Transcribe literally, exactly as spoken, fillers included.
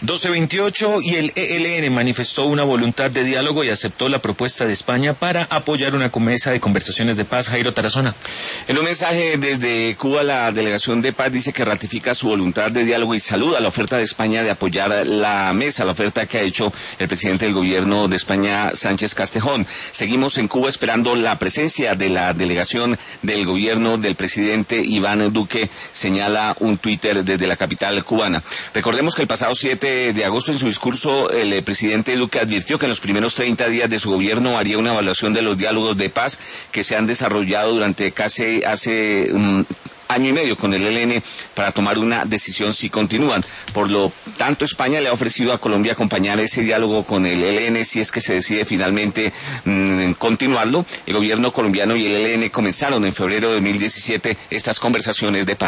doce veintiocho y el E L N manifestó una voluntad de diálogo y aceptó la propuesta de España para apoyar una mesa de conversaciones de paz. Jairo Tarazona. En un mensaje desde Cuba, la delegación de paz dice que ratifica su voluntad de diálogo y saluda la oferta de España de apoyar la mesa, la oferta que ha hecho el presidente del gobierno de España, Sánchez Castejón. Seguimos en Cuba esperando la presencia de la delegación del gobierno del presidente Iván Duque, señala un Twitter desde la capital cubana. Recordemos que el pasado siete de agosto, en su discurso, el presidente Duque advirtió que en los primeros treinta días de su gobierno haría una evaluación de los diálogos de paz que se han desarrollado durante casi hace un año y medio con el E L N para tomar una decisión si continúan. Por lo tanto, España le ha ofrecido a Colombia acompañar ese diálogo con el E L N si es que se decide finalmente mmm, continuarlo. El gobierno colombiano y el E L N comenzaron en febrero de dos mil diecisiete estas conversaciones de paz.